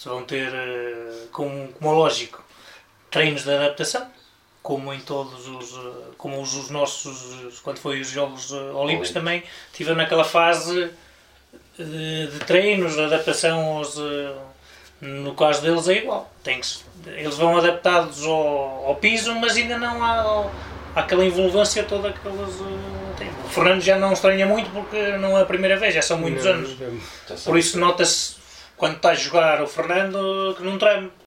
se vão ter, como é lógico, treinos de adaptação, como em todos como os nossos, quando foi os Jogos Olímpicos também, tiveram naquela fase de treinos, de adaptação no caso deles é igual. Eles vão adaptados ao piso, mas ainda não há aquela envolvência toda que eles têm. O Fernando já não estranha muito porque não é a primeira vez, já são muitos anos. Por isso nota-se, quando está a jogar o Fernando, que não treme.